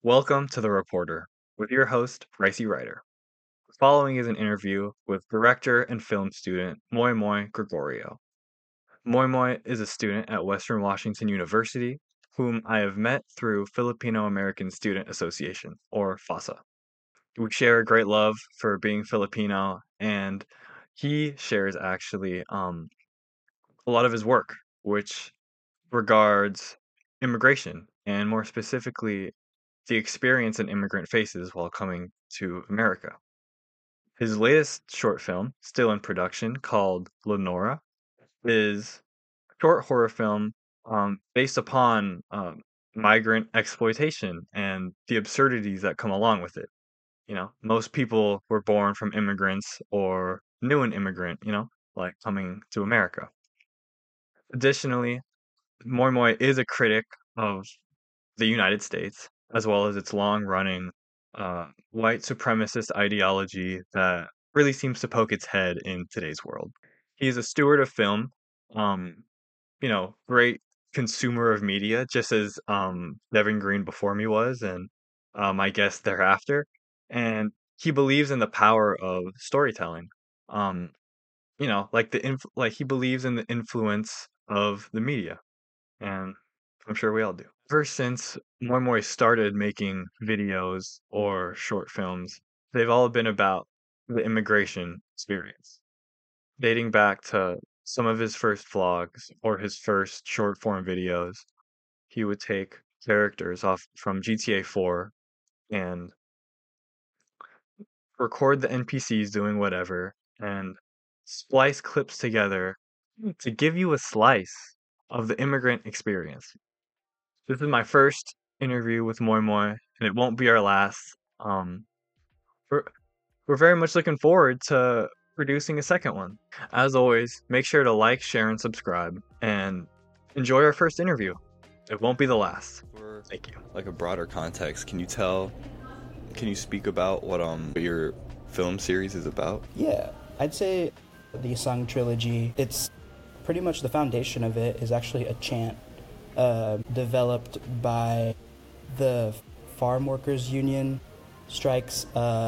Welcome to The Reporter with your host, Ricey Ryder. The following is an interview with director and film student Moy Moy Gregorio. Moy Moy is a student at Western Washington University, whom I have met through Filipino American Student Association, or FASA. We share a great love for being Filipino, and he shares actually a lot of his work, which regards immigration, and more specifically, the experience an immigrant faces while coming to America. His latest short film, still in production, called Lenora, is a short horror film based upon migrant exploitation and the absurdities that come along with it. Most people were born from immigrants or knew an immigrant, like coming to America. Additionally, Moy Moy is a critic of the United States, as well as its long-running white supremacist ideology that really seems to poke its head in today's world. He is a steward of film, um, great consumer of media, just as Devin Green before me was, and my guest thereafter. And he believes in the power of storytelling. Um, like he believes in the influence of the media, and I'm sure we all do. Ever since Moy Moy started making videos or short films, they've all been about the immigration experience, dating back to some of his first vlogs or his first short form videos. He would take characters off from GTA 4 and record the NPCs doing whatever and splice clips together to give you a slice of the immigrant experience. This is my first interview with Moy Moy, and it won't be our last. Um, we're, we're very much looking forward to producing a second one. As always, make sure to like, share, and subscribe, and enjoy our first interview. It won't be the last. For Thank you. like a broader context, can you speak about what your film series is about? Yeah, I'd say the Isang trilogy, it's pretty much the foundation of it is actually a chant developed by the Farm Workers Union strikes,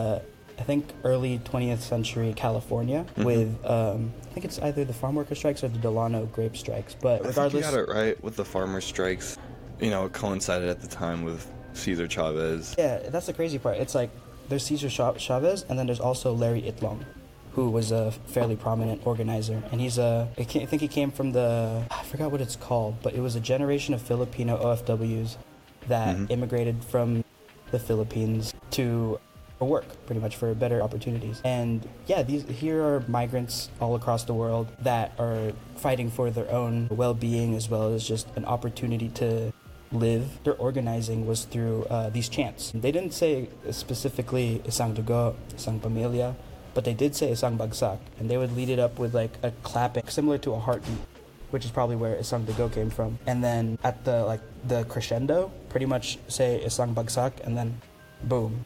I think early 20th century California with, I think it's either the Farm Worker strikes or the Delano grape strikes, but regardless. I think you got it right with the farmer strikes. It coincided at the time with Cesar Chavez. Yeah, that's the crazy part. It's like there's Cesar Chavez, and then there's also Larry Itlong, who was a fairly prominent organizer. And I think he came from I forgot what it's called, but it was a generation of Filipino OFWs that immigrated from the Philippines to work, pretty much for better opportunities. And yeah, here are migrants all across the world that are fighting for their own well-being as well as just an opportunity to live. Their organizing was through these chants. They didn't say specifically Isang Dugo, Isang Pamilya, but they did say Isang Bagsak, and they would lead it up with like a clapping similar to a heartbeat, which is probably where Isang Dugo came from. And then at the crescendo, pretty much say Isang Bagsak, and then boom.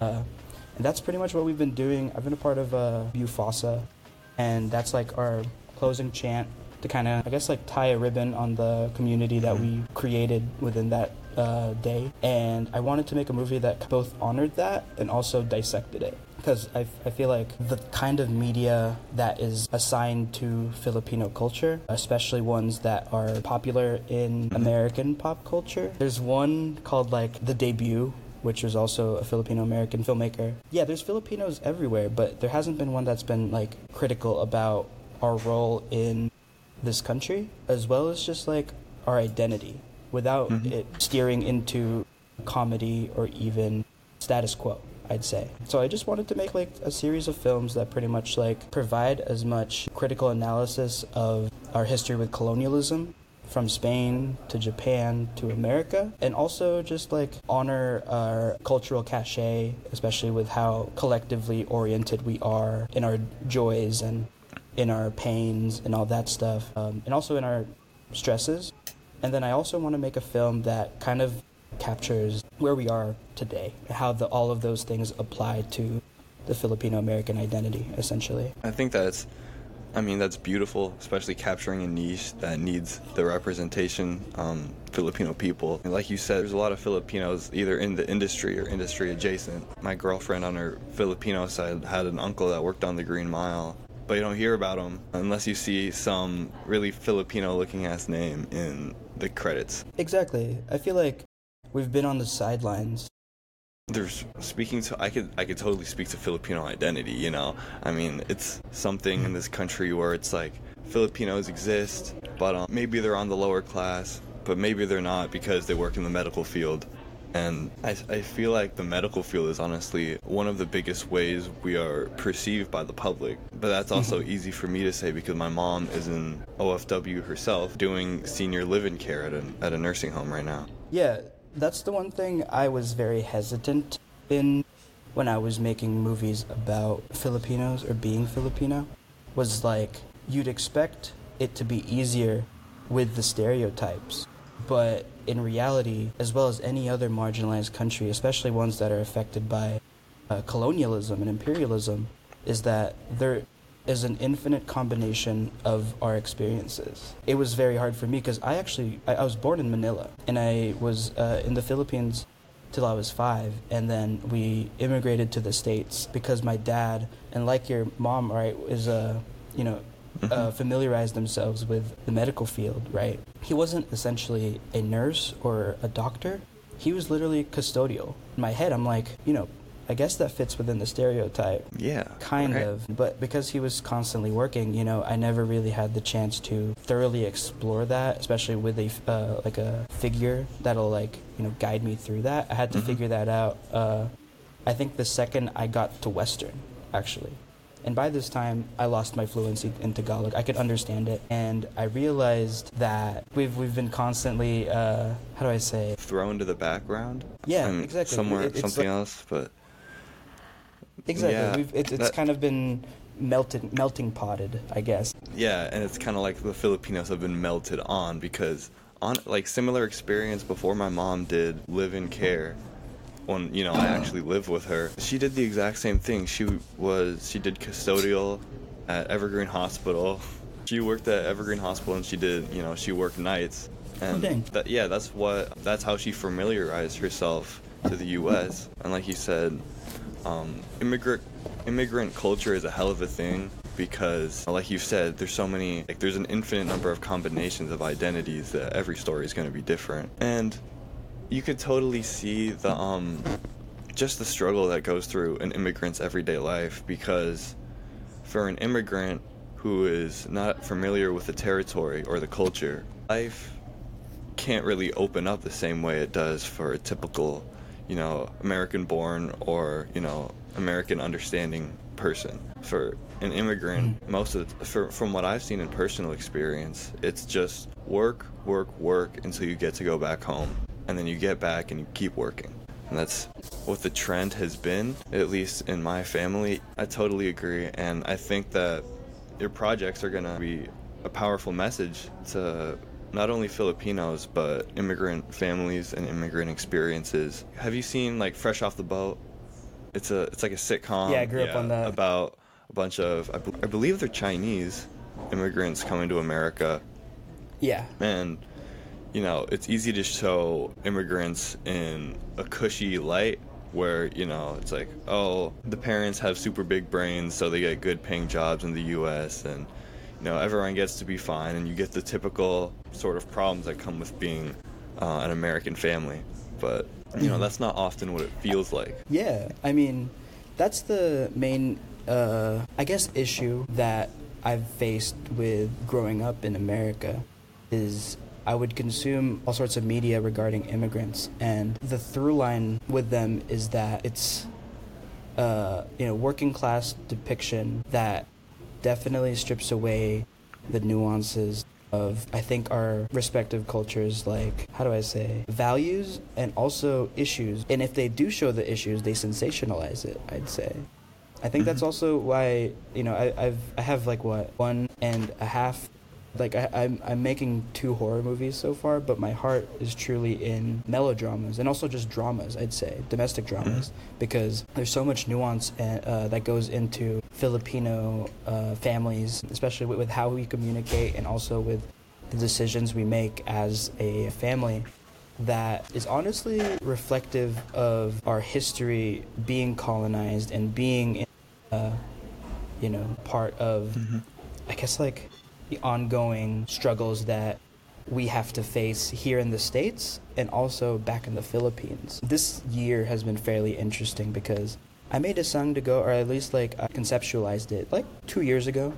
And that's pretty much what we've been doing. I've been a part of Bufasa, and that's like our closing chant to kind of, I guess, like tie a ribbon on the community that we created within that day. And I wanted to make a movie that both honored that and also dissected it. Because I feel like the kind of media that is assigned to Filipino culture, especially ones that are popular in American pop culture, there's one called like The Debut, which was also a Filipino-American filmmaker. Yeah, there's Filipinos everywhere, but there hasn't been one that's been like critical about our role in this country, as well as just like our identity, without it steering into comedy or even status quo, I'd say. So I just wanted to make like a series of films that pretty much like provide as much critical analysis of our history with colonialism, from Spain to Japan to America, and also just like honor our cultural cachet, especially with how collectively oriented we are in our joys and in our pains and all that stuff, and also in our stresses. And then I also want to make a film that kind of captures where we are today, how all of those things apply to the Filipino-American identity, essentially. I think that's I mean, that's beautiful, especially capturing a niche that needs the representation, Filipino people. And like you said, there's a lot of Filipinos either in the industry or industry adjacent. My girlfriend on her Filipino side had an uncle that worked on the Green Mile, but you don't hear about him unless you see some really Filipino-looking ass name in the credits. Exactly. I feel like we've been on the sidelines. There's I could totally speak to Filipino identity, you know. I mean, it's something in this country where it's like Filipinos exist, but maybe they're on the lower class, but maybe they're not because they work in the medical field. And I feel like the medical field is honestly one of the biggest ways we are perceived by the public. But that's also easy for me to say because my mom is in OFW herself doing senior living care at a nursing home right now. Yeah, that's the one thing I was very hesitant in when I was making movies about Filipinos or being Filipino, was like, you'd expect it to be easier with the stereotypes. But in reality, as well as any other marginalized country, especially ones that are affected by colonialism and imperialism, is that there is an infinite combination of our experiences. It was very hard for me because I was born in Manila, and I was in the Philippines till I was 5, and then we immigrated to the States because my dad, and like your mom, right, is familiarized themselves with the medical field, right? He wasn't essentially a nurse or a doctor. He was literally custodial. In my head, I'm like, I guess that fits within the stereotype. Yeah. Kind of. But because he was constantly working, I never really had the chance to thoroughly explore that, especially with a figure that'll guide me through that. I had to figure that out. I think the second I got to Western, actually. And by this time, I lost my fluency in Tagalog. I could understand it. And I realized that we've been constantly, thrown to the background? Yeah, exactly. Something else, but... Exactly. Yeah, it's kind of been melting potted, I guess. Yeah, and it's kind of like the Filipinos have been melted on because similar experience before my mom did live-in care. When I actually lived with her, she did the exact same thing. She did custodial at Evergreen Hospital. She worked at Evergreen Hospital and she worked nights. And that's how she familiarized herself to the U.S. And like you said, immigrant culture is a hell of a thing because, like you said, there's an infinite number of combinations of identities that every story is going to be different. And you could totally see just the struggle that goes through an immigrant's everyday life, because for an immigrant who is not familiar with the territory or the culture, life can't really open up the same way it does for a typical, American-born or, American understanding person. For an immigrant, from what I've seen in personal experience, it's just work until you get to go back home. And then you get back and you keep working. And that's what the trend has been, at least in my family. I totally agree. And I think that your projects are going to be a powerful message to not only Filipinos, but immigrant families and immigrant experiences. Have you seen, Fresh Off the Boat? It's like a sitcom. Yeah, I grew up on that. About a bunch of, I believe they're Chinese immigrants coming to America. Yeah. And it's easy to show immigrants in a cushy light where, it's like, oh, the parents have super big brains, so they get good paying jobs in the U.S. and, everyone gets to be fine, and you get the typical sort of problems that come with being an American family. But, that's not often what it feels like. Yeah, I mean, that's the main, issue that I've faced with growing up in America is I would consume all sorts of media regarding immigrants, and the through line with them is that it's working class depiction that definitely strips away the nuances of, I think, our respective cultures, values and also issues. And if they do show the issues, they sensationalize it, I'd say. I think that's also why, I have 1.5 Like I'm making 2 horror movies so far, but my heart is truly in melodramas and also just dramas. I'd say domestic dramas, because there's so much nuance that goes into Filipino families, especially with how we communicate and also with the decisions we make as a family, that is honestly reflective of our history being colonized and being, part of, I guess, like the ongoing struggles that we have to face here in the States and also back in the Philippines. This year has been fairly interesting because I made Isang Dugo, or at least I conceptualized it 3 years ago,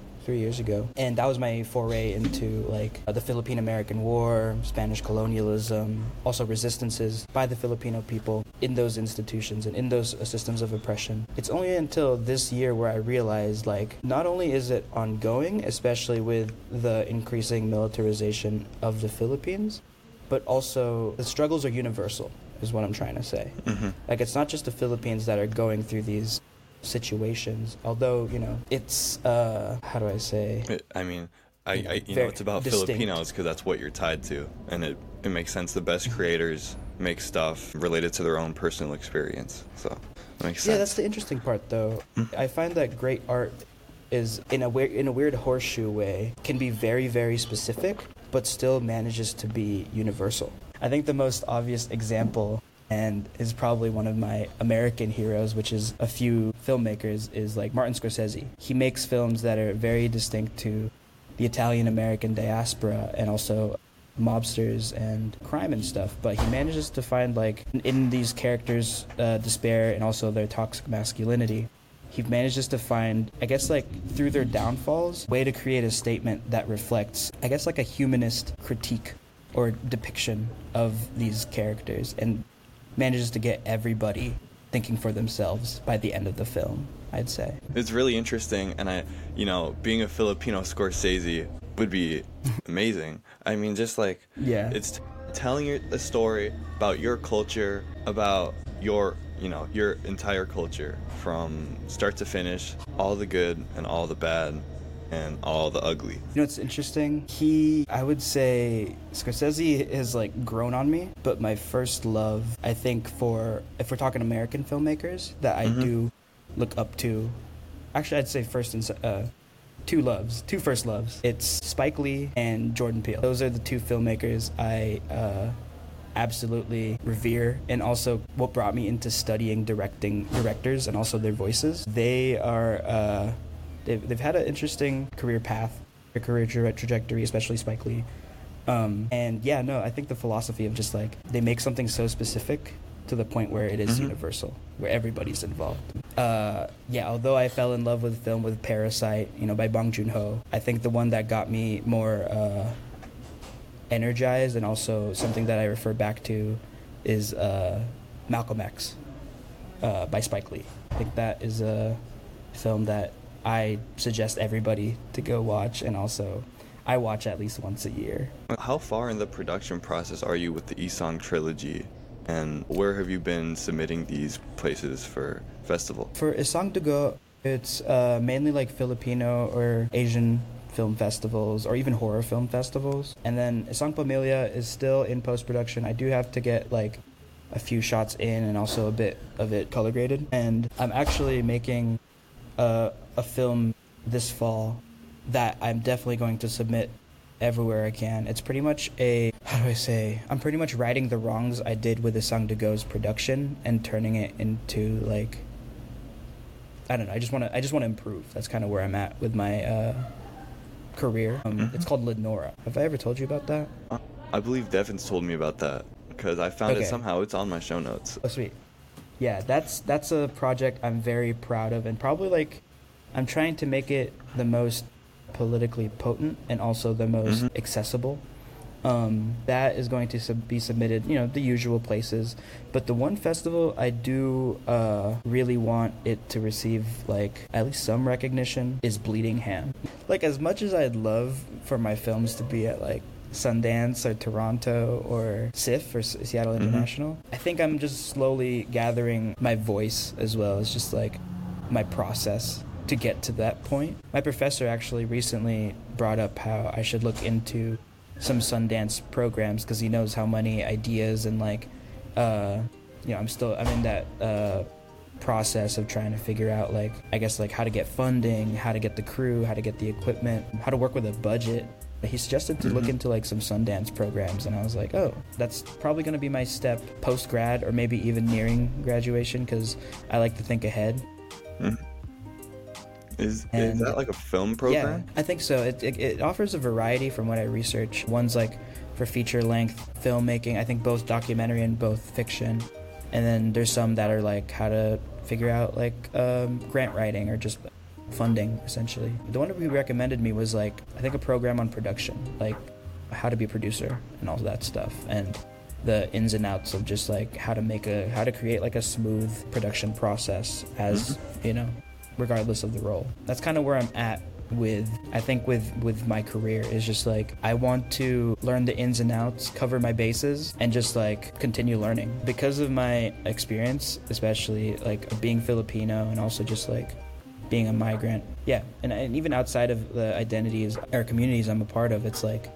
and that was my foray into the Philippine-American War, Spanish colonialism, also resistances by the Filipino people in those institutions and in those systems of oppression. It's only until this year where I realized not only is it ongoing, especially with the increasing militarization of the Philippines, but also the struggles are universal, is what I'm trying to say. It's not just the Philippines that are going through these situations, although it's how do I say, I mean, it's about distinct Filipinos because that's what you're tied to, and it makes sense. The best creators make stuff related to their own personal experience, so it makes sense. Yeah, that's the interesting part though. I find that great art is in a weird horseshoe way can be very, very specific but still manages to be universal. I think the most obvious example, and is probably one of my American heroes, which is a few filmmakers, is Martin Scorsese. He makes films that are very distinct to the Italian-American diaspora and also mobsters and crime and stuff, but he manages to find in these characters' despair and also their toxic masculinity, he manages to find, I guess through their downfalls, way to create a statement that reflects, I guess a humanist critique or depiction of these characters, and manages to get everybody thinking for themselves by the end of the film, I'd say. It's really interesting, and being a Filipino Scorsese would be amazing. I mean, just it's telling a story about your culture, about your entire culture from start to finish, all the good and all the bad and all the ugly. It's interesting. I would say Scorsese has grown on me, but my first love, I think, if we're talking American filmmakers that I do look up to, actually I'd say two first loves. It's Spike Lee and Jordan Peele. Those are the 2 filmmakers I absolutely revere, and also what brought me into studying directors and also their voices. They are they've had an interesting career path, a career trajectory, especially Spike Lee. I think the philosophy of just they make something so specific to the point where it is universal, where everybody's involved. Although I fell in love with film with Parasite, by Bong Joon-ho, I think the one that got me more energized and also something that I refer back to is Malcolm X by Spike Lee. I think that is a film that I suggest everybody to go watch, and also I watch at least once a year. How far in the production process are you with the Isang trilogy, and where have you been submitting these places for festival? For Isang Dugo, it's mainly Filipino or Asian film festivals or even horror film festivals. And then Isang Pamilya is still in post-production. I do have to get a few shots in and also a bit of it color graded. And I'm actually making a film this fall that I'm definitely going to submit everywhere I can. It's pretty much I'm pretty much righting the wrongs I did with Isang Dugo's production and turning it into I don't know, I just want to improve. That's kind of where I'm at with my career. It's called Lenora. Have I ever told you about that? I believe Devin's told me about that because I found it somehow. It's on my show notes. Oh, sweet. Yeah, that's a project I'm very proud of, and probably I'm trying to make it the most politically potent and also the most accessible. That is going to be submitted, the usual places. But the one festival I do really want it to receive, at least some recognition, is Bleeding Ham. As much as I'd love for my films to be at, Sundance or Toronto or SIFF or Seattle International, I think I'm just slowly gathering my voice as well. It's just, my process to get to that point. My professor actually recently brought up how I should look into some Sundance programs because he knows how many ideas and like, I'm in that process of trying to figure out like, I guess like how to get funding, how to get the crew, how to get the equipment, how to work with a budget. He suggested to look into like some Sundance programs, and I was like, oh, that's probably going to be my step post-grad or maybe even nearing graduation because I like to think ahead. Is that like a film program? Yeah, I think so. It offers a variety from what I research. One's like for feature-length filmmaking, I think both documentary and both fiction. And then there's some that are like how to figure out like grant writing or just funding, essentially. The one that we recommended me was like, I think a program on production, like how to be a producer and all that stuff. And the ins and outs of just like how to create like a smooth production process as, regardless of the role. That's kind of where I'm at with my career is just like I want to learn the ins and outs, cover my bases, and just like continue learning because of my experience, especially like being Filipino and also just like being a migrant. Yeah, and even outside of the identities or communities I'm a part of, it's like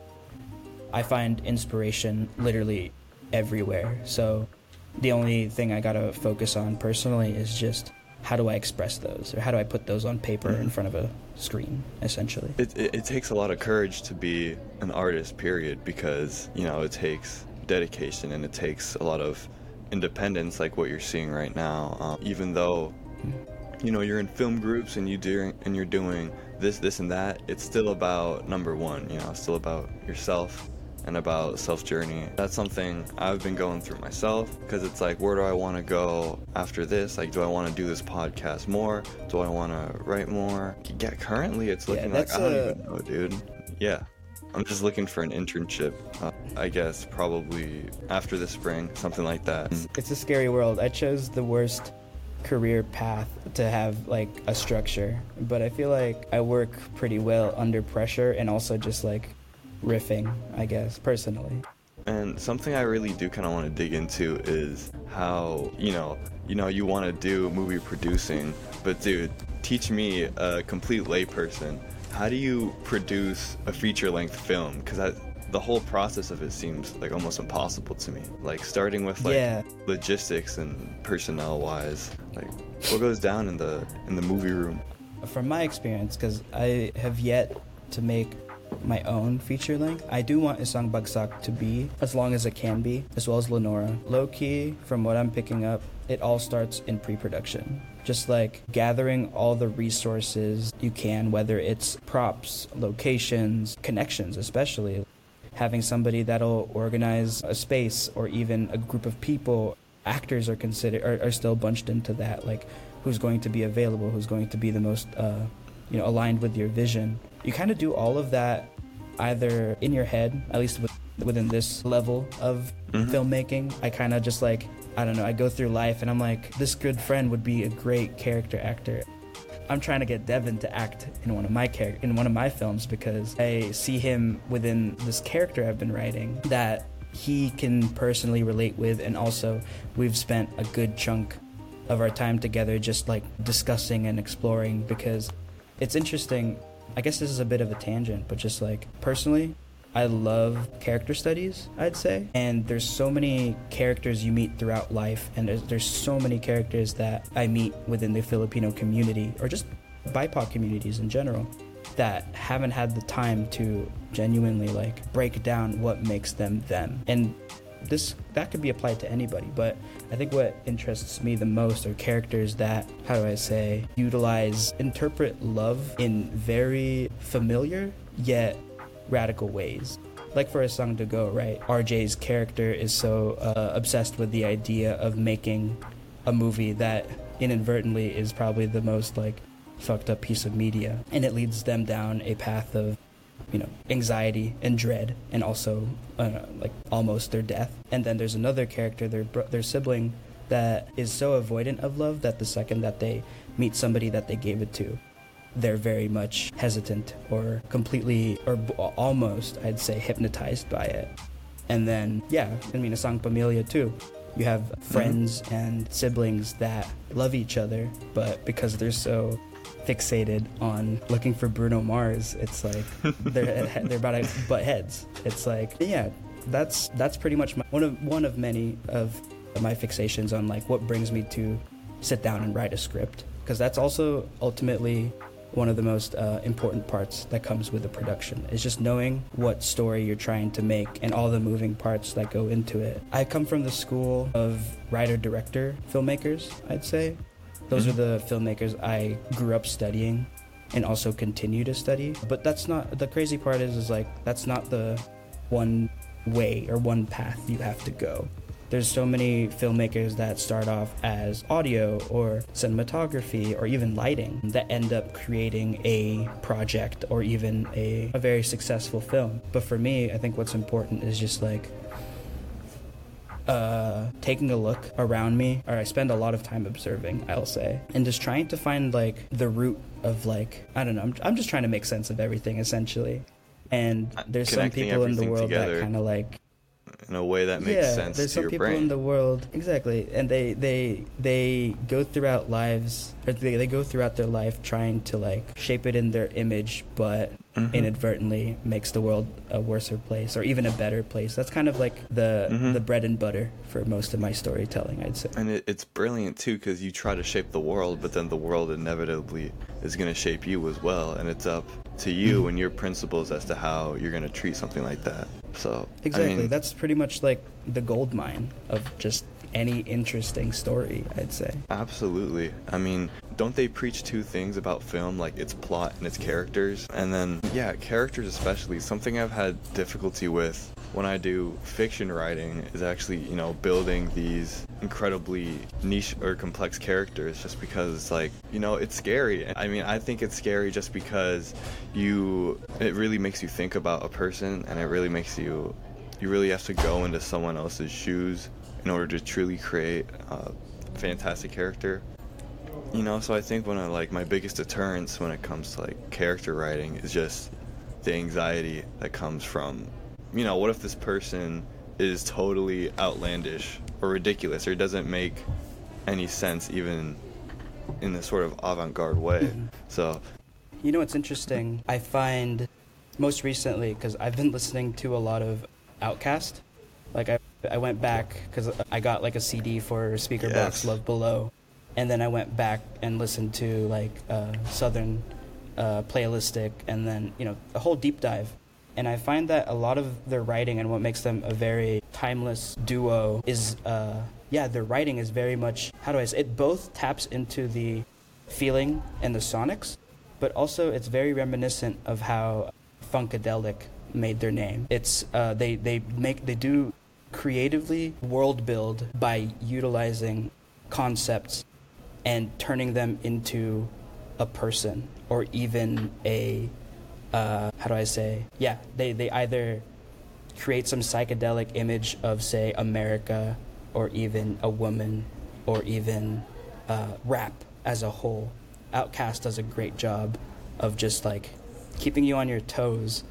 I find inspiration literally everywhere. So the only thing I gotta focus on personally is just how do I express those, or how do I put those on paper in front of a screen, essentially. It takes a lot of courage to be an artist, period, because, it takes dedication and it takes a lot of independence, like what you're seeing right now. Even though, you're in film groups and you're doing this and that, it's still about number one, it's still about yourself and about self-journey. That's something I've been going through myself, because it's like, where do I want to go after this? Like, do I want to do this podcast more? Do I want to write more? Yeah, currently it's looking like, I don't even know, dude. Yeah, I'm just looking for an internship, I guess probably after the spring, something like that. It's a scary world. I chose the worst career path to have like a structure, but I feel like I work pretty well under pressure and also just like riffing, I guess, personally. And something I really do kind of want to dig into is how, you want to do movie producing, but dude, teach me, a complete layperson, how do you produce a feature-length film? Because the whole process of it seems like almost impossible to me. Like starting with like logistics and personnel-wise, like what goes down in the movie room? From my experience, because I have yet to make my own feature length, I do want Isang Bagsak to be as long as it can be, as well as Lenora. Low-key, from what I'm picking up, it all starts in pre-production. Just like gathering all the resources you can, whether it's props, locations, connections especially. Having somebody that'll organize a space or even a group of people. Actors are still bunched into that, like who's going to be available, who's going to be the most aligned with your vision. You kind of do all of that either in your head, at least within this level of filmmaking. I kind of just like, I don't know, I go through life and I'm like, this good friend would be a great character actor. I'm trying to get Devin to act in one of my films because I see him within this character I've been writing that he can personally relate with, and also we've spent a good chunk of our time together just like discussing and exploring, because it's interesting. I guess this is a bit of a tangent, but just like personally, I love character studies, I'd say. And there's so many characters you meet throughout life, and there's so many characters that I meet within the Filipino community, or just BIPOC communities in general, that haven't had the time to genuinely like break down what makes them them. And that could be applied to anybody, but I think what interests me the most are characters that, interpret love in very familiar yet radical ways. Like for Isang Dugo, right? RJ's character is so obsessed with the idea of making a movie that inadvertently is probably the most like fucked up piece of media, and it leads them down a path of anxiety and dread, and also like almost their death. And then there's another character, their sibling, that is so avoidant of love that the second that they meet somebody that they gave it to, they're very much hesitant or completely, or almost, I'd say, hypnotized by it. And then, Isang Pamilya too. You have friends and siblings that love each other, but because they're so fixated on looking for Bruno Mars. It's like they're about to butt heads. It's like, yeah, that's pretty much one of many of my fixations on like what brings me to sit down and write a script, because that's also ultimately one of the most important parts that comes with the production, is just knowing what story you're trying to make and all the moving parts that go into it. I come from the school of writer-director filmmakers, I'd say. Those are the filmmakers I grew up studying and also continue to study. But that's not, the crazy part is like, that's not the one way or one path you have to go. There's so many filmmakers that start off as audio or cinematography or even lighting that end up creating a project or even a very successful film. But for me, I think what's important is just like taking a look around me, or I spend a lot of time observing, I'll say, and just trying to find like the root of like, I don't know, I'm just trying to make sense of everything essentially. And there's some people in the world that kind of like, in a way that makes sense there's to your some people brain. in the world, exactly, and they go throughout lives, or they go throughout their life trying to like shape it in their image, but inadvertently makes the world a worser place or even a better place. That's kind of like the bread and butter for most of my storytelling, I'd say. And it's brilliant too, because you try to shape the world, but then the world inevitably is going to shape you as well, and it's up to you and your principles as to how you're going to treat something like that. So exactly, I mean, that's pretty much like the gold mine of just any interesting story, I'd say. Absolutely. I mean, don't they preach two things about film, like its plot and its characters? And then, yeah, characters especially. Something I've had difficulty with when I do fiction writing is actually, you know, building these incredibly niche or complex characters, just because it's like, you know, it's scary. I mean, I think it's scary just because it really makes you think about a person, and it really makes you really have to go into someone else's shoes in order to truly create a fantastic character. You know, so I think my biggest deterrence when it comes to like character writing is just the anxiety that comes from, you know, what if this person is totally outlandish or ridiculous, or doesn't make any sense even in this sort of avant-garde way. So, you know what's interesting? I find most recently, because I've been listening to a lot of Outkast, like I went back because I got like a CD for Speaker Box Love Below, and then I went back and listened to like Southern Playalistic, and then, you know, a whole deep dive. And I find that a lot of their writing and what makes them a very timeless duo is, their writing is very much, it both taps into the feeling and the sonics, but also it's very reminiscent of how Funkadelic made their name. It's, they do creatively world build by utilizing concepts and turning them into a person or even a they either create some psychedelic image of, say, America, or even a woman, or even rap as a whole. Outkast does a great job of just like keeping you on your toes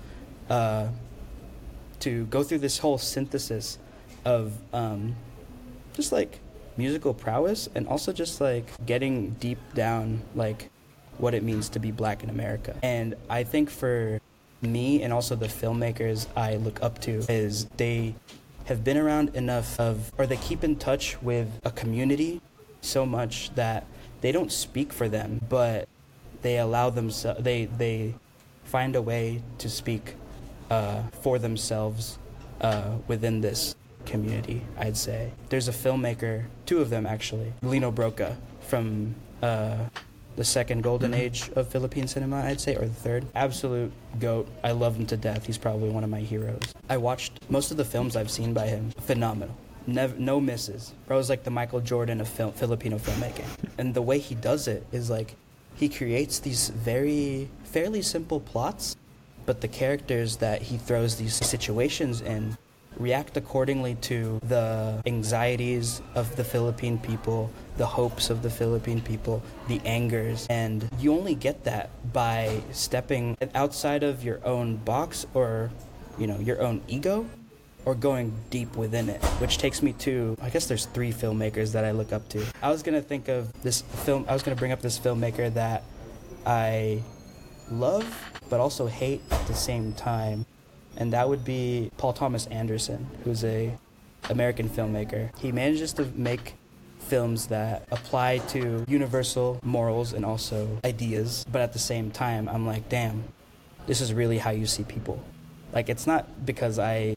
to go through this whole synthesis of just like musical prowess, and also just like getting deep down like what it means to be black in America. And I think for me, and also the filmmakers I look up to, is they have been around enough or they keep in touch with a community so much that they don't speak for them, but they allow themselves, they find a way to speak for themselves within this community, I'd say. There's a filmmaker, two of them actually, Lino Broca, from the second golden age of Philippine cinema, I'd say, or the third. Absolute GOAT. I love him to death. He's probably one of my heroes. I watched most of the films I've seen by him. Phenomenal. No misses. Bro's like the Michael Jordan of Filipino filmmaking. And the way he does it is like, he creates these fairly simple plots, but the characters that he throws these situations in react accordingly to the anxieties of the Philippine people, the hopes of the Philippine people, the angers. And you only get that by stepping outside of your own box, or, you know, your own ego, or going deep within it, which takes me to, I guess there's three filmmakers that I look up to. I was going to bring up this filmmaker that I love but also hate at the same time, and that would be Paul Thomas Anderson, who's a American filmmaker. He manages to make films that apply to universal morals and also ideas, but at the same time, I'm like, damn, this is really how you see people. Like, it's not because I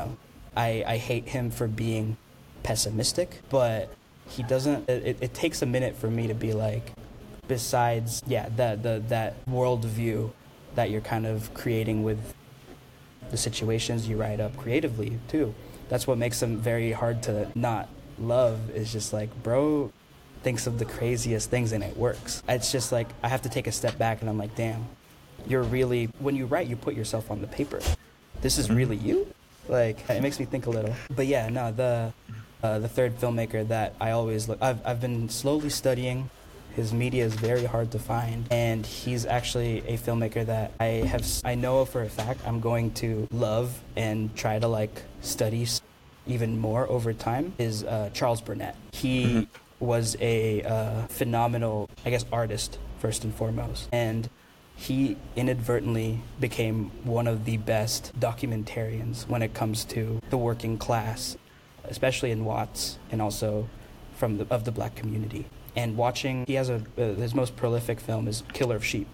hate him for being pessimistic, but he doesn't, it takes a minute for me to be like, besides, that worldview that you're kind of creating with the situations you write up creatively, too. That's what makes them very hard to not love, is just like, bro thinks of the craziest things and it works. It's just like, I have to take a step back and I'm like, damn, you're really, when you write, you put yourself on the paper. This is really you? Like, it makes me think a little. But yeah, no, the third filmmaker that I always look, I've been slowly studying. His media is very hard to find, and he's actually a filmmaker that I know for a fact I'm going to love and try to like study even more over time, is Charles Burnett. He was a phenomenal, I guess, artist first and foremost, and he inadvertently became one of the best documentarians when it comes to the working class, especially in Watts, and also of the black community. And watching, he has his most prolific film is Killer of Sheep.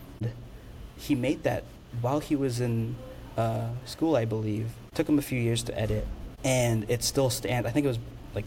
He made that while he was in school, I believe. It took him a few years to edit, and it still stands. I think it was like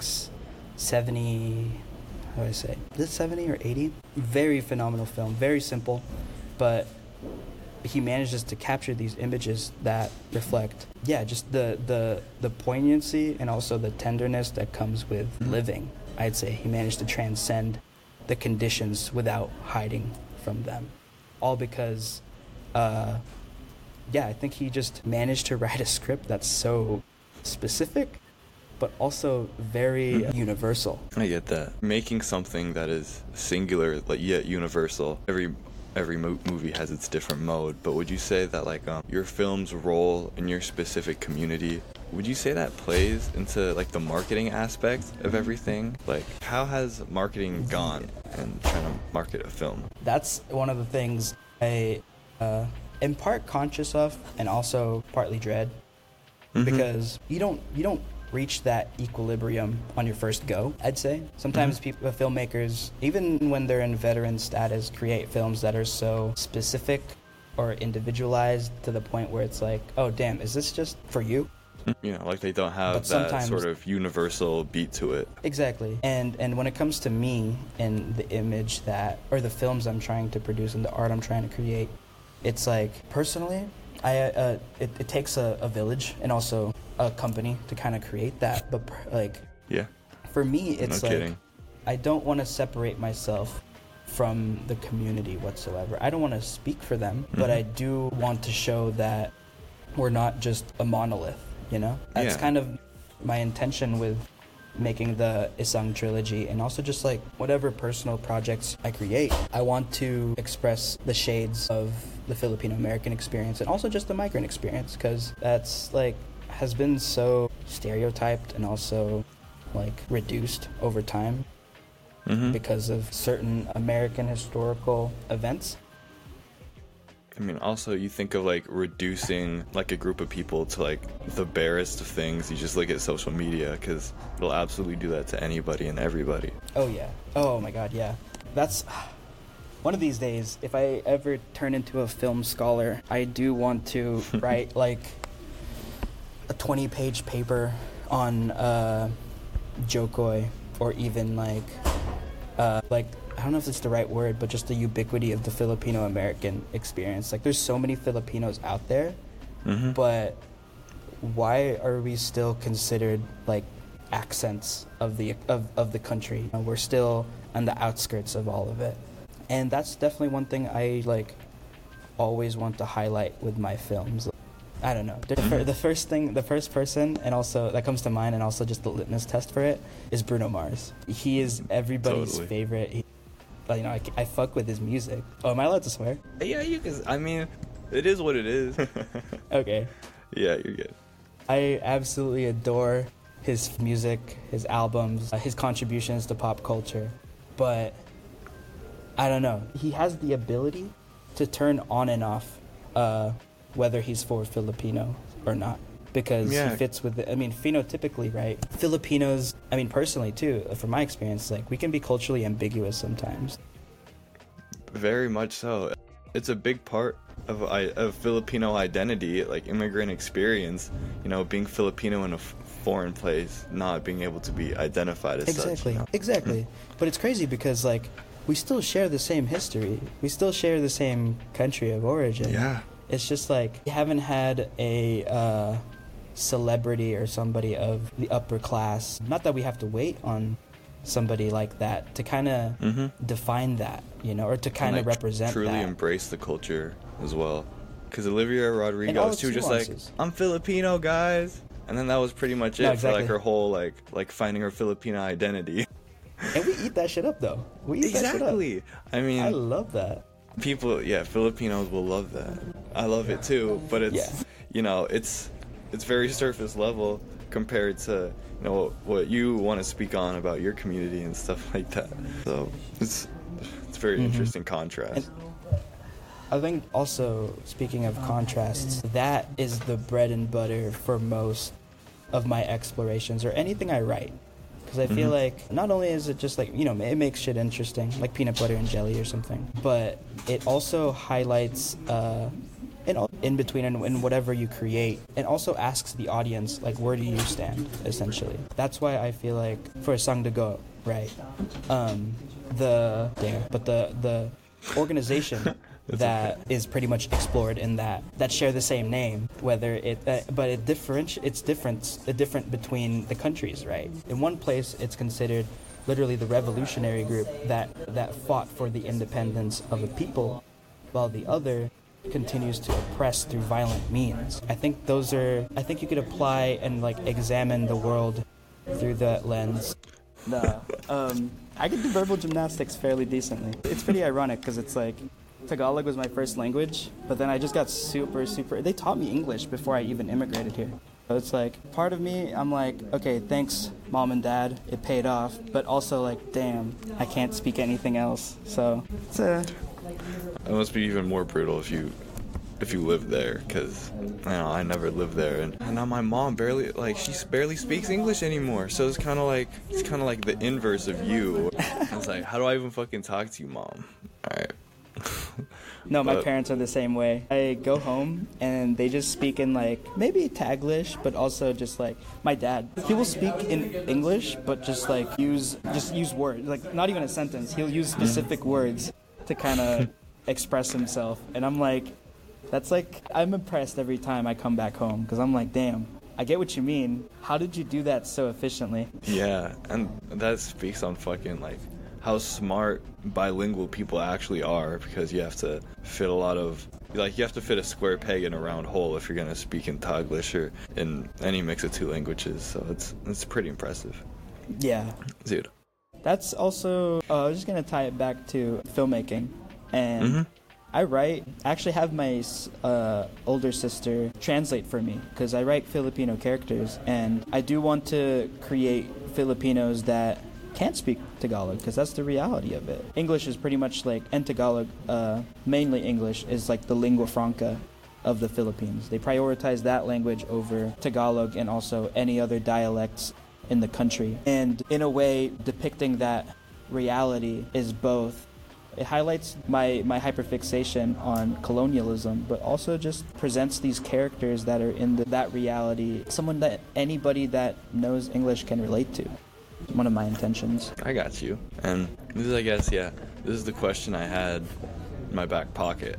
70, how do I say? Is it 70 or 80? Very phenomenal film, very simple, but he manages to capture these images that reflect, just the poignancy and also the tenderness that comes with living. I'd say he managed to transcend the conditions without hiding from them. All because, I think he just managed to write a script that's so specific, but also very universal. I get that. Making something that is singular, like, yet universal. Every movie has its different mode, but would you say that like your film's role in your specific community, would you say that plays into like the marketing aspect of everything? Like, how has marketing gone in trying to market a film? That's one of the things I am part conscious of and also partly dread, because you don't reach that equilibrium on your first go, I'd say. Sometimes filmmakers, even when they're in veteran status, create films that are so specific or individualized to the point where it's like, oh damn, is this just for you? Like they don't have that sort of universal beat to it. Exactly. And when it comes to me and the image that, or the films I'm trying to produce and the art I'm trying to create, it's like, personally, it takes a village and also a company to kind of create that, but for me, it's no kidding. I don't want to separate myself from the community whatsoever. I don't want to speak for them, but I do want to show that we're not just a monolith, That's kind of my intention with making the Isang trilogy, and also just like whatever personal projects I create. I want to express the shades of the Filipino American experience and also just the migrant experience, because that's like has been so stereotyped and also like reduced over time because of certain American historical events. I mean, also you think of like reducing like a group of people to like the barest of things. You just look at social media, because it'll absolutely do that to anybody and everybody. Oh yeah. Oh my god, yeah. That's one of these days, if I ever turn into a film scholar, I do want to write like a 20-page paper on Jokoi, or even like I don't know if it's the right word, but just the ubiquity of the Filipino American experience. Like, there's so many Filipinos out there, but why are we still considered like accents of the country? We're still on the outskirts of all of it, and that's definitely one thing I like always want to highlight with my films. I don't know. The first person, and also that comes to mind, and also just the litmus test for it, is Bruno Mars. He is everybody's favorite. I fuck with his music. Oh, am I allowed to swear? Yeah, you can. I mean, it is what it is. Okay. Yeah, you're good. I absolutely adore his music, his albums, his contributions to pop culture. But I don't know. He has the ability to turn on and off whether he's for Filipino or not. Because he fits with it. I mean, phenotypically, right? Filipinos, I mean, personally, too, from my experience, like, we can be culturally ambiguous sometimes. Very much so. It's a big part of Filipino identity, like immigrant experience, you know, being Filipino in a foreign place, not being able to be identified as such. You know? Exactly. But it's crazy because, like, we still share the same history. We still share the same country of origin. Yeah. It's just like, we haven't had a celebrity or somebody of the upper class. Not that we have to wait on somebody like that to kind of define that, you know, or to kind of represent truly that. Embrace the culture as well. Because Olivia Rodrigo, she was just like, I'm Filipino, guys. And then that was pretty much it for like her whole like finding her Filipino identity. And we eat that shit up though. We eat that shit up. I mean, I love that. People, Filipinos will love that. I love it too, but it's you know, it's very surface level compared to, you know, what you want to speak on about your community and stuff like that. So it's very interesting contrast. And I think also, speaking of contrasts, that is the bread and butter for most of my explorations or anything I write. Because I feel like not only is it just like, you know, it makes shit interesting, like peanut butter and jelly or something, but it also highlights in between and whatever you create, and also asks the audience, like, where do you stand, essentially. That's why I feel like for Sang De Go, right, the organization that is pretty much explored in that share the same name, whether it but it's different between the countries, right? In one place it's considered literally the revolutionary group that fought for the independence of a people, while the other continues to oppress through violent means. I think you could apply and like examine the world through that lens. I could do verbal gymnastics fairly decently. It's pretty ironic because it's like Tagalog was my first language, but then I just got super, they taught me English before I even immigrated here. So it's like, part of me, I'm like, okay, thanks mom and dad, it paid off, but also like, damn, I can't speak anything else. So it's It must be even more brutal if you live there, because I never lived there, and now my mom she barely speaks English anymore. So it's kind of like the inverse of you. It's like, how do I even fucking talk to you, mom? All right. No, my parents are the same way. I go home and they just speak in like maybe Taglish, but also just like my dad. He will speak in English, but just use words, like not even a sentence. He'll use specific words to kind of express himself, and I'm like, I'm impressed every time I come back home because I'm like, damn, I get what you mean. How did you do that so efficiently? Yeah, and that speaks on fucking like how smart bilingual people actually are, because you have to fit a square peg in a round hole if you're gonna speak in Taglish or in any mix of two languages. So it's pretty impressive. Yeah, dude. That's also I was just gonna tie it back to filmmaking, and I actually have my older sister translate for me because I write Filipino characters, and I do want to create Filipinos that can't speak Tagalog, because that's the reality of it. English is pretty much like, and Tagalog, mainly English, is like the lingua franca of the Philippines. They prioritize that language over Tagalog and also any other dialects in the country. And in a way, depicting that reality is both. It highlights my hyperfixation on colonialism, but also just presents these characters that are in that reality, someone that anybody that knows English can relate to. One of my intentions. I got you. And this is, I guess, this is the question I had in my back pocket.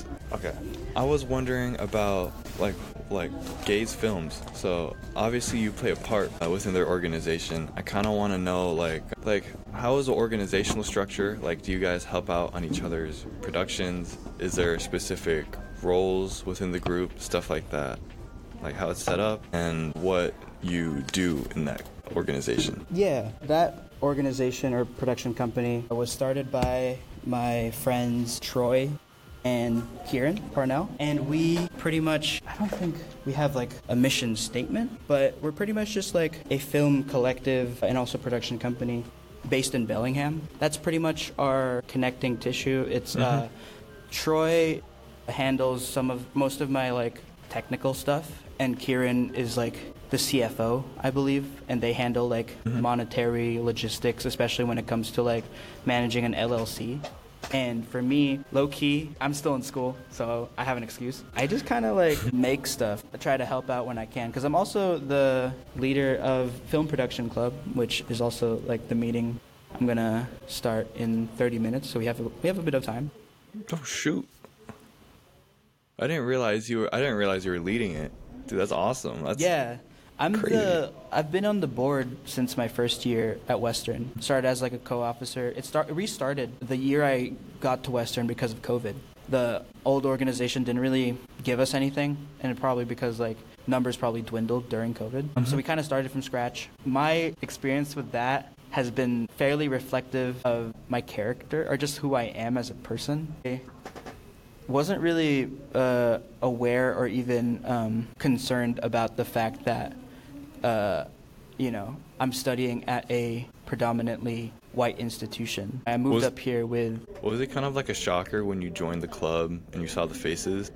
I was wondering about like Gaze Films. So obviously you play a part within their organization. I kind of want to know like how is the organizational structure? Like, do you guys help out on each other's productions? Is there specific roles within the group, stuff like that? Like how it's set up and what you do in that organization. Yeah, that organization or production company was started by my friends Troy and Kieran Parnell, and we pretty much, I don't think we have like a mission statement, but we're pretty much just like a film collective and also production company based in Bellingham. That's pretty much our connecting tissue. It's Troy handles most of my like technical stuff, and Kieran is like the CFO, I believe, and they handle like monetary logistics, especially when it comes to like managing an LLC. And for me, low-key, I'm still in school, so I have an excuse. I just kind of like make stuff. I try to help out when I can, because I'm also the leader of Film Production Club, which is also like the meeting I'm gonna start in 30 minutes, so we have a bit of time. Oh shoot! I didn't realize you were leading it, dude. That's awesome. Yeah. Crazy. I've been on the board since my first year at Western. Started as like a co-officer. It restarted the year I got to Western because of COVID. The old organization didn't really give us anything, and it probably because like numbers probably dwindled during COVID. So we kind of started from scratch. My experience with that has been fairly reflective of my character, or just who I am as a person. I wasn't really aware or even concerned about the fact that I'm studying at a predominantly white institution. I moved up here with... Was it kind of like a shocker when you joined the club and you saw the faces?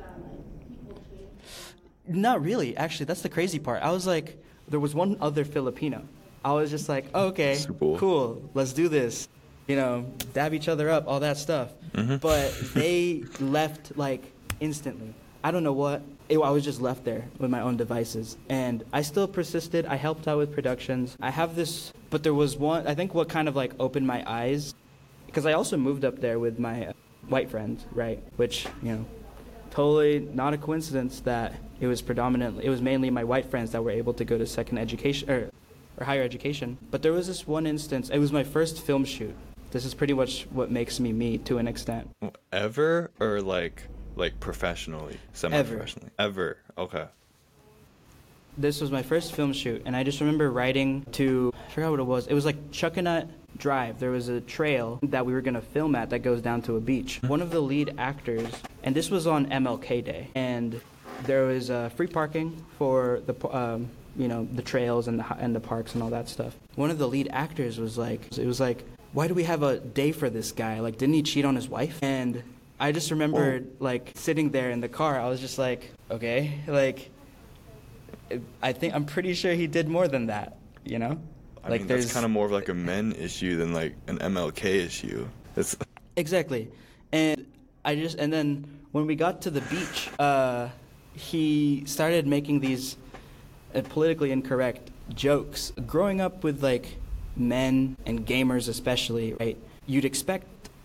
Not really, actually. That's the crazy part. I was like, there was one other Filipino. I was just like, oh, okay, cool, let's do this. Dab each other up, all that stuff. But they left like instantly. I don't know what. I was just left there with my own devices. And I still persisted. I helped out with productions. I have this, but there was one, I think what kind of like opened my eyes, because I also moved up there with my white friends, right? Which, totally not a coincidence that it was mainly my white friends that were able to go to second education, or higher education. But there was this one instance, it was my first film shoot. This is pretty much what makes me me to an extent. Ever, or like professionally, semi-professionally? Ever. Okay. This was my first film shoot, and I just remember riding to, I forgot what it was. It was like Chuckanut Drive. There was a trail that we were going to film at that goes down to a beach. One of the lead actors, and this was on MLK Day, and there was free parking for the trails and the parks and all that stuff. One of the lead actors was like, why do we have a day for this guy? Like, didn't he cheat on his wife? And I just remembered, like, sitting there in the car, I was just like, okay, like, I'm pretty sure he did more than that, I mean, that's kind of more of like a men issue than like an MLK issue. Exactly. And then when we got to the beach, he started making these politically incorrect jokes. Growing up with, like, men and gamers especially, right, you'd expect,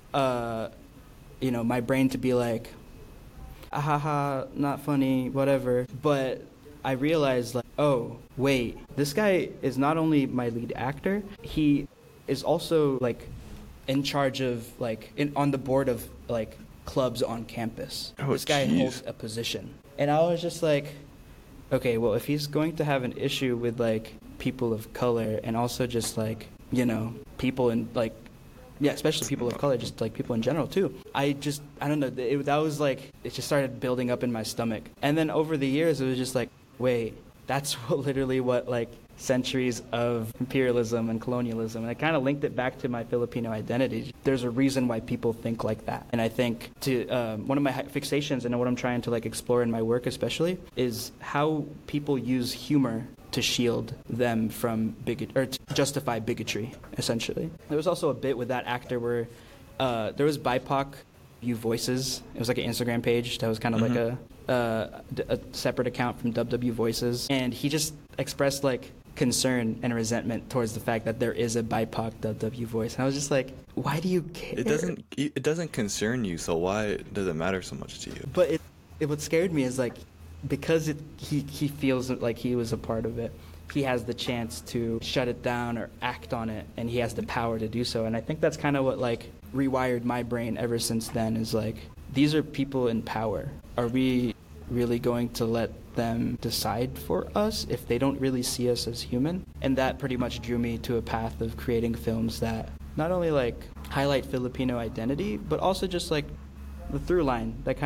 my brain to be like, haha, not funny, whatever. But I realized, like, oh, wait, this guy is not only my lead actor, he is also, like, in charge of, like, on the board of, like, clubs on campus. This guy holds a position. And I was just like, okay, well, if he's going to have an issue with, like, people of color, and also just, like, people in, like, yeah, especially people of color, just, like, people in general, too. I don't know, that was, like, it just started building up in my stomach. And then over the years, it was just like, wait, that's literally what, like, centuries of imperialism and colonialism, and I kind of linked it back to my Filipino identity. There's a reason why people think like that. And I think one of my fixations and what I'm trying to, like, explore in my work especially is how people use humor to shield them from or to justify bigotry, essentially. There was also a bit with that actor where there was BIPOC View Voices. It was like an Instagram page that was kind of like a separate account from WW Voices, and he just expressed, like, concern and resentment towards the fact that there is a BIPOC WW voice. And I was just like, why do you care? It doesn't concern you, so why does it matter so much to you? But what scared me is, like, because he feels like he was a part of it, he has the chance to shut it down or act on it, and he has the power to do so. And I think that's kind of what, like, rewired my brain ever since then, is like, these are people in power. Are we really going to let them decide for us if they don't really see us as human? And that pretty much drew me to a path of creating films that not only, like, highlight Filipino identity, but also just, like, the through line that kind of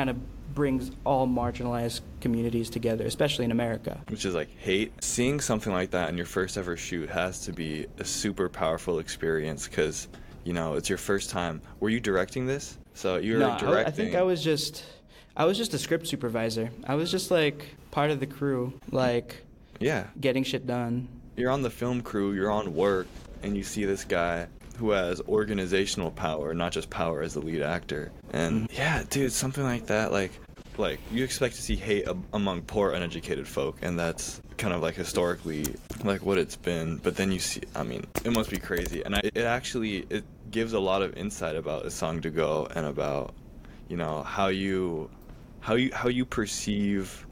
brings all marginalized communities together, especially in America. Which is like hate. Seeing something like that in your first ever shoot has to be a super powerful experience because, you know, it's your first time. Were you directing this? So you were directing. I think I was just a script supervisor. I was just like part of the crew, like getting shit done. You're on the film crew, you're on work, and you see this guy who has organizational power, not just power as the lead actor. And yeah, dude, something like that, like you expect to see hate among poor, uneducated folk, and that's kind of like historically like what it's been. But then you see, I mean, it must be crazy, and it gives a lot of insight about Isang Dugo and about, you know, how you perceive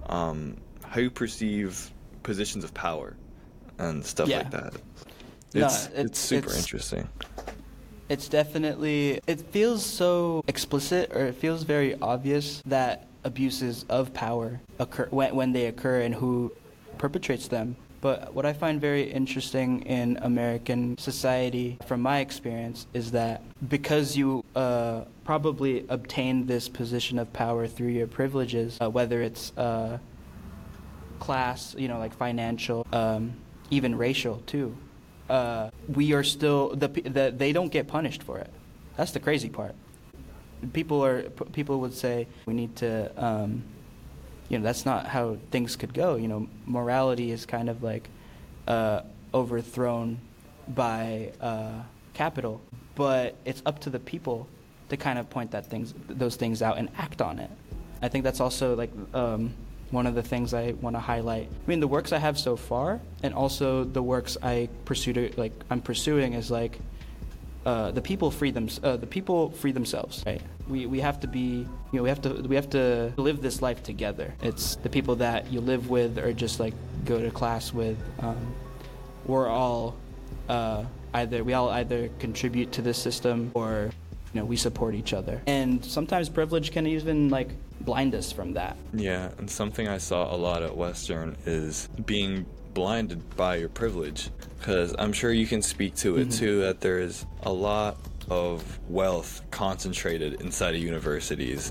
positions of power and stuff like that. It's super interesting. It's definitely, it feels so explicit, or it feels very obvious that abuses of power occur when they occur and who perpetrates them. But what I find very interesting in American society, from my experience, is that because you probably obtained this position of power through your privileges, whether it's class, you know, like financial, even racial too, we are still they don't get punished for it. That's the crazy part. People would say we need to, you know, that's not how things could go. You know, morality is kind of like overthrown by capital, but it's up to the people to kind of point those things out and act on it. I think that's also like one of the things I want to highlight. I mean, the works I have so far, and also the works I'm pursuing, is like the people free themselves. Right? We have to be, you know, we have to live this life together. It's the people that you live with or just like go to class with. We're all either contribute to this system, or, you know, we support each other. And sometimes privilege can even like blind us from that. Yeah, and something I saw a lot at Western is being blinded by your privilege, because I'm sure you can speak to it too, that there is a lot of wealth concentrated inside of universities.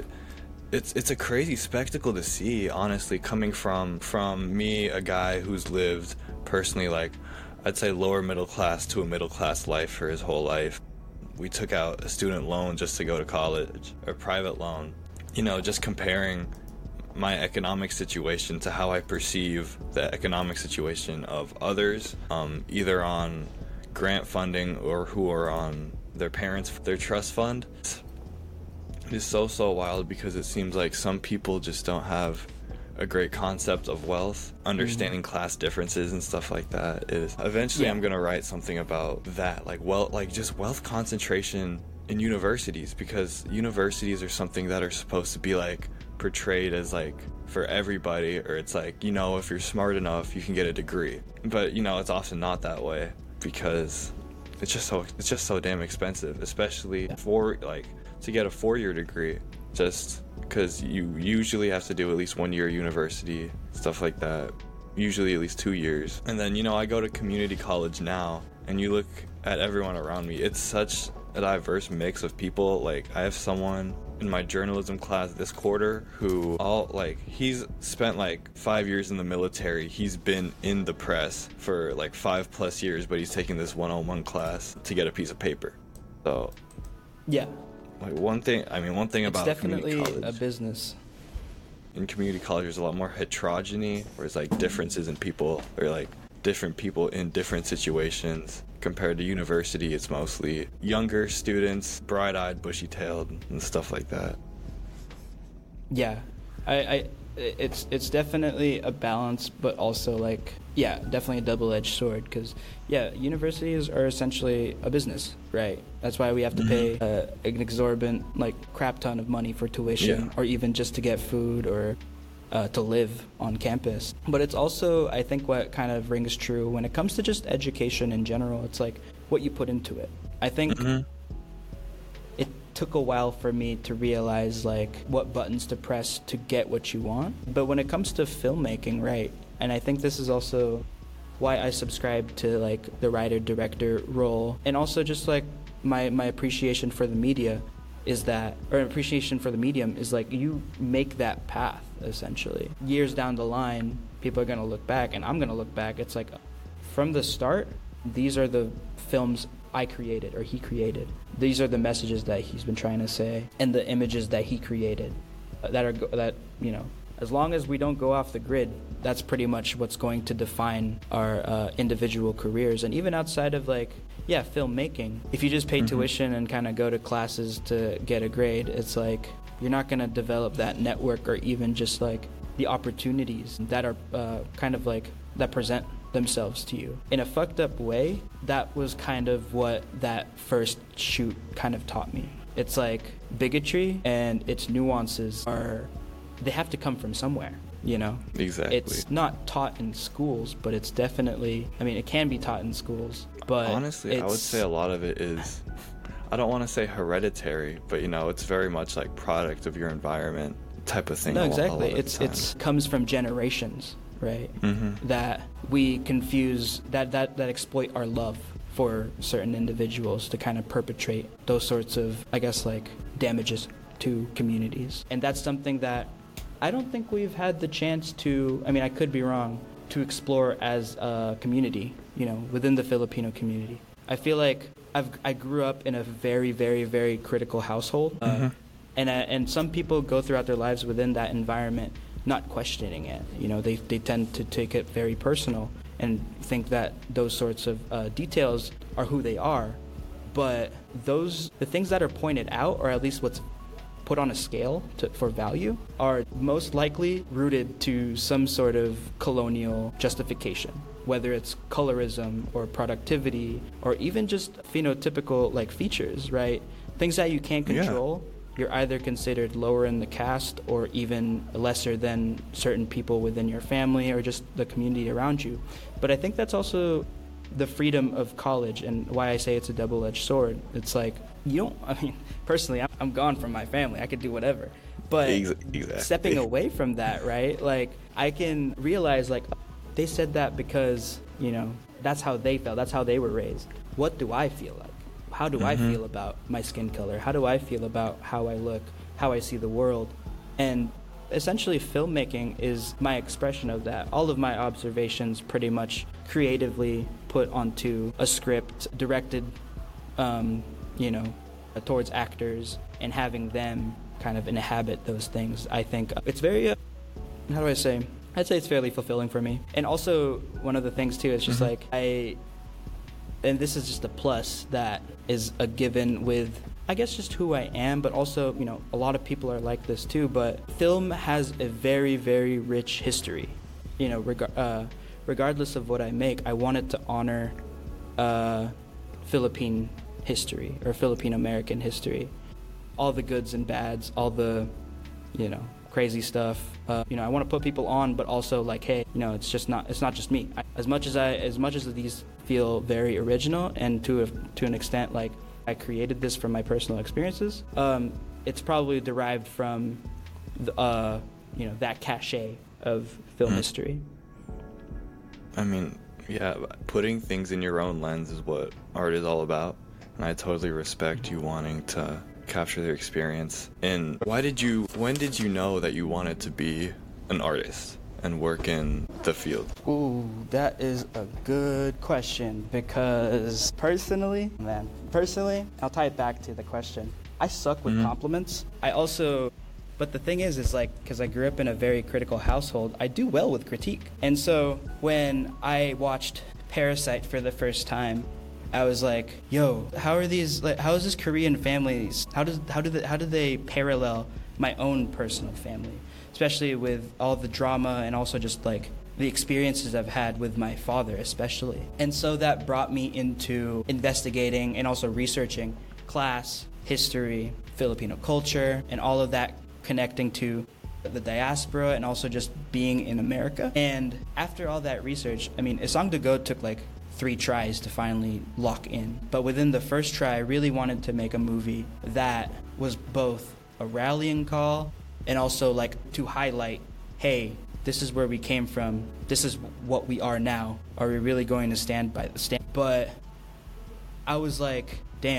It's a crazy spectacle to see, honestly, coming from me, a guy who's lived personally, like, I'd say lower middle class to a middle class life for his whole life. We took out a student loan just to go to college, or private loan. You know, just comparing my economic situation to how I perceive the economic situation of others, either on grant funding or who are on their trust fund. It is so wild, because it seems like some people just don't have a great concept of wealth, understanding class differences and stuff like that. Eventually I'm gonna write something about that, like just wealth concentration in universities, because universities are something that are supposed to be like portrayed as like for everybody, or it's like, you know, if you're smart enough you can get a degree, but you know, it's often not that way, because it's just so damn expensive, especially to get a 4-year degree, just because you usually have to do at least 1 year university, stuff like that, usually at least 2 years. And then, you know, I go to community college now, and you look at everyone around me, it's such a diverse mix of people. Like, I have someone in my journalism class this quarter who he's spent like 5 years in the military. He's been in the press for like 5+ years, but he's taking this 101 class to get a piece of paper. So yeah, like one thing about it's definitely community college, a business. In community college there's a lot more heterogeneity, where it's like differences in people, or like different people in different situations. Compared to university, it's mostly younger students, bright-eyed, bushy-tailed, and stuff like that. Yeah, it's definitely a balance, but also like, yeah, definitely a double-edged sword, because yeah, universities are essentially a business, right? That's why we have to pay an exorbitant, like, crap ton of money for tuition, or even just to get food, or to live on campus. But it's also, I think, what kind of rings true when it comes to just education in general. It's like what you put into it. I think it took a while for me to realize like what buttons to press to get what you want. But when it comes to filmmaking, right, and I think this is also why I subscribe to like the writer-director role, and also just like my appreciation for the media, is that, or an appreciation for the medium is like you make that path essentially. Years down the line, people are going to look back, and I'm going to look back. It's like from the start, these are the films I created or he created. These are the messages that he's been trying to say and the images that he created that as long as we don't go off the grid, that's pretty much what's going to define our individual careers. And even outside of filmmaking, if you just pay tuition and kind of go to classes to get a grade, it's like you're not going to develop that network or even just like the opportunities that are that present themselves to you. In a fucked up way, that was kind of what that first shoot kind of taught me. It's like bigotry and its nuances they have to come from somewhere, Exactly. It's not taught in schools, but it's definitely, it can be taught in schools, but honestly, I would say a lot of it is, I don't want to say hereditary, but it's very much like product of your environment type of thing. No, exactly. It's comes from generations, right? That we confuse, that exploit our love for certain individuals to kind of perpetrate those sorts of, damages to communities. And that's something that I don't think we've had the chance to, I could be wrong, to explore as a community, within the Filipino community. I feel like I grew up in a very, very, very critical household. And some people go throughout their lives within that environment not questioning it. They tend to take it very personal and think that those sorts of details are who they are. But the things that are pointed out, or at least what's put on a scale for value, are most likely rooted to some sort of colonial justification, whether it's colorism or productivity or even just phenotypical features, right? Things that you can't control. You're either considered lower in the caste or even lesser than certain people within your family or just the community around you. But I think that's also the freedom of college and why I say it's a double-edged sword. It's like, personally, I'm gone from my family. I could do whatever. But exactly. Stepping away from that, right? I can realize, they said that because, that's how they felt. That's how they were raised. What do I feel like? How do I feel about my skin color? How do I feel about how I look, how I see the world? And essentially, filmmaking is my expression of that. All of my observations pretty much creatively put onto a script, directed, towards actors, and having them kind of inhabit those things. I think it's very, I'd say it's fairly fulfilling for me. And also, one of the things too is just and this is just a plus that is a given with, I guess, just who I am, but also, a lot of people are like this too, but film has a very, very rich history. Regardless of what I make, I wanted to honor Philippine history or Philippine-American history. All the goods and bads, all the, crazy stuff. I want to put people on, but also hey, it's not just me. As much as these feel very original, and to an extent, I created this from my personal experiences, it's probably derived from that cachet of film history. Putting things in your own lens is what art is all about, and I totally respect you wanting to capture their experience. And when did you know that you wanted to be an artist and work in the field? Ooh, that is a good question, because personally, I'll tie it back to the question. I suck with compliments. But the thing is because I grew up in a very critical household, I do well with critique. And so when I watched Parasite for the first time, I was like, yo, how is this Korean families? How do they parallel my own personal family? Especially with all the drama and also just the experiences I've had with my father especially. And so that brought me into investigating and also researching class, history, Filipino culture, and all of that connecting to the diaspora and also just being in America. And after all that research, Isang Dugo took 3 tries to finally lock in. But within the first try, I really wanted to make a movie that was both a rallying call and also to highlight, hey, this is where we came from, this is what we are now. Are we really going to stand by the stand? But I was like, damn,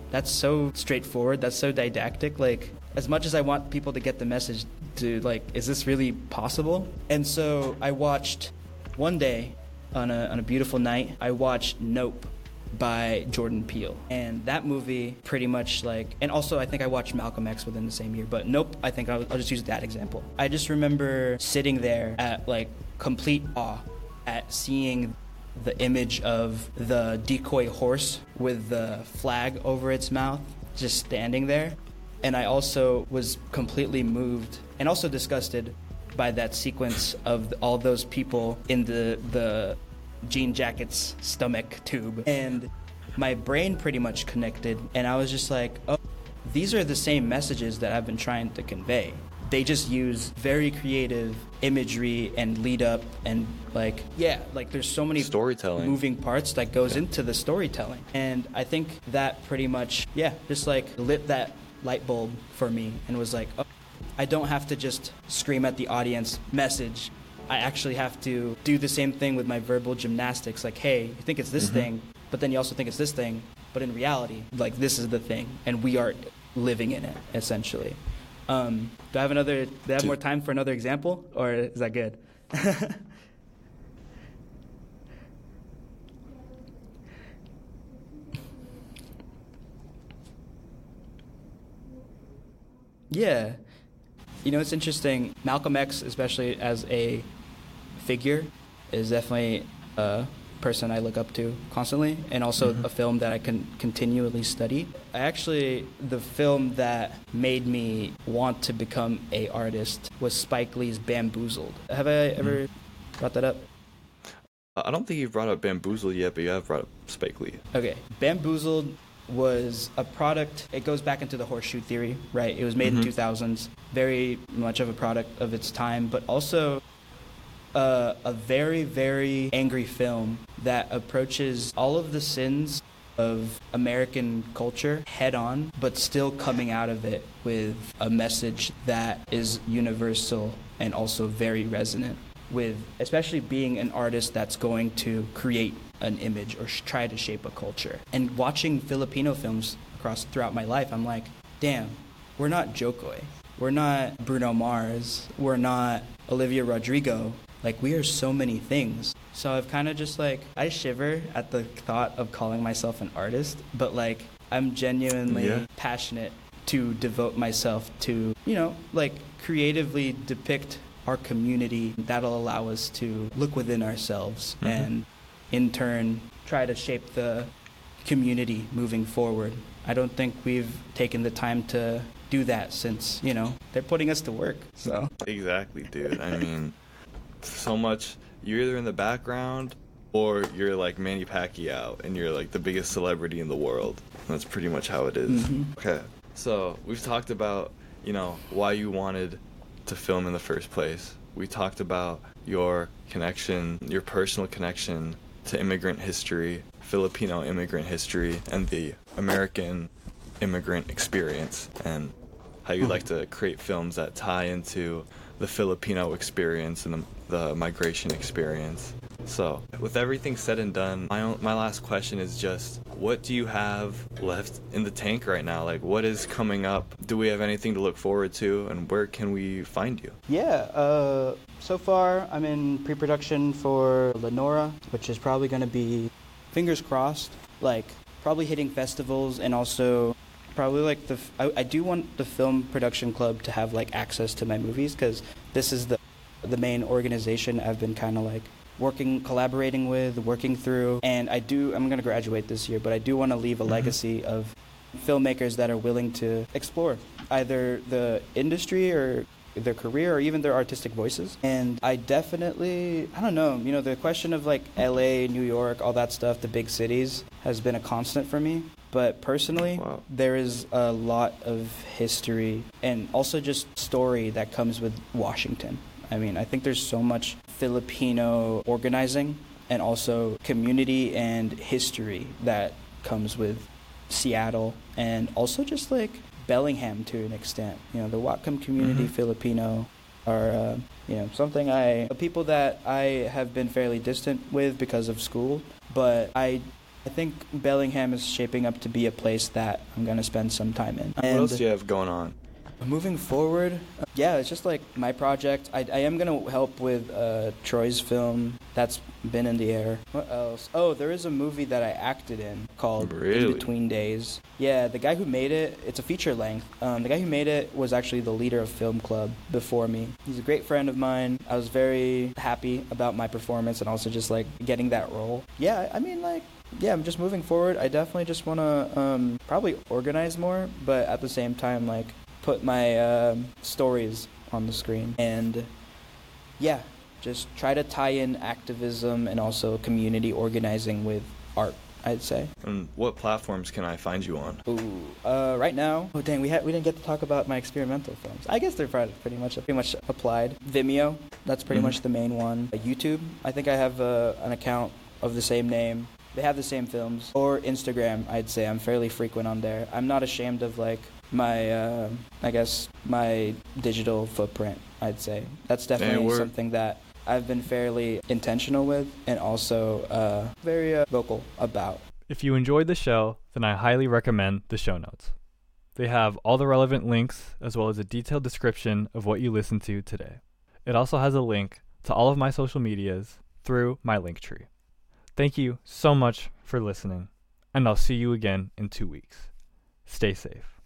that's so straightforward, that's so didactic. Like, as much as I want people to get the message to, like, is this really possible? And so I watched, one day, on a beautiful night, I watched Nope by Jordan Peele. And that movie pretty much, like, and also I think I watched Malcolm X within the same year, but Nope, I think I'll just use that example. I just remember sitting there at, like, complete awe at seeing the image of the decoy horse with the flag over its mouth just standing there. And I also was completely moved and also disgusted by that sequence of all those people in the jean jacket's stomach tube. And my brain pretty much connected, and I was just like, oh, these are the same messages that I've been trying to convey. They just use very creative imagery and lead up and, like, yeah, like, there's so many storytelling, moving parts that goes into the storytelling. And I think that pretty much, just, like, lit that light bulb for me and was like, oh, I don't have to just scream at the audience message. I actually have to do the same thing with my verbal gymnastics. Like, hey, you think it's this thing, but then you also think it's this thing. But in reality, like, this is the thing, and we are living in it, essentially. Do I have more time for another example, or is that good? Yeah. You know, it's interesting. Malcolm X, especially as a figure, is definitely a person I look up to constantly, and also a film that I can continually study. The film that made me want to become an artist was Spike Lee's Bamboozled. Have I ever brought that up? I don't think you've brought up Bamboozled yet, but you have brought up Spike Lee. Okay. Bamboozled was a product, it goes back into the horseshoe theory, right? It was made in 2000s, very much of a product of its time, but also a very, very angry film that approaches all of the sins of American culture head on, but still coming out of it with a message that is universal and also very resonant with, especially being an artist that's going to create an image or try to shape a culture. And watching Filipino films throughout my life, I'm like, damn, we're not Jokoy. We're not Bruno Mars. We're not Olivia Rodrigo. Like, we are so many things. So I've kind of just, like, I shiver at the thought of calling myself an artist, but, like, I'm genuinely passionate to devote myself to, you know, like, creatively depict our community. That'll allow us to look within ourselves and, in turn, try to shape the community moving forward. I don't think we've taken the time to do that since, you know, they're putting us to work, so. Exactly, dude. I mean, so much, you're either in the background or you're like Manny Pacquiao and you're like the biggest celebrity in the world. That's pretty much how it is. Okay, so we've talked about, you know, why you wanted to film in the first place. We talked about your connection, your personal connection to immigrant history, Filipino immigrant history, and the American immigrant experience, and how you like to create films that tie into the Filipino experience and the migration experience. So, with everything said and done, my last question is just, what do you have left in the tank right now? Like, what is coming up? Do we have anything to look forward to, and where can we find you? Yeah, so far I'm in pre-production for Lenora, which is probably going to be, fingers crossed, like, probably hitting festivals, and also probably like I do want the film production club to have like access to my movies, because this is the main organization I've been kind of like collaborating with, working through, and I'm going to graduate this year, but I do want to leave a legacy of filmmakers that are willing to explore either the industry or their career or even their artistic voices. And I definitely, I don't know, you know, the question of like LA, New York, all that stuff, the big cities has been a constant for me. But personally, there is a lot of history and also just story that comes with Washington. I mean, I think there's so much Filipino organizing and also community and history that comes with Seattle, and also just like Bellingham to an extent. You know, the Whatcom community Filipino are, you know, people that I have been fairly distant with because of school, but I I think Bellingham is shaping up to be a place that I'm going to spend some time in. What else do you have going on? Moving forward, yeah, it's just like my project. I am going to help with Troy's film that's been in the air. What else? Oh, there is a movie that I acted in called Really? In Between Days. Yeah, the guy who made it, it's a feature length. The guy who made it was actually the leader of Film Club before me. He's a great friend of mine. I was very happy about my performance and also just like getting that role. Yeah, I mean like, yeah, I'm just moving forward. I definitely just want to probably organize more, but at the same time, like, put my stories on the screen. And, yeah, just try to tie in activism and also community organizing with art, I'd say. And what platforms can I find you on? Ooh, right now, oh dang, we didn't get to talk about my experimental films. I guess they're pretty much applied. Vimeo, that's pretty much the main one. YouTube, I think I have an account of the same name. They have the same films. Or Instagram, I'd say I'm fairly frequent on there. I'm not ashamed of like my, I guess, my digital footprint, I'd say. That's definitely something that I've been fairly intentional with and also very vocal about. If you enjoyed the show, then I highly recommend the show notes. They have all the relevant links as well as a detailed description of what you listened to today. It also has a link to all of my social medias through my Linktree. Thank you so much for listening, and I'll see you again in 2 weeks. Stay safe.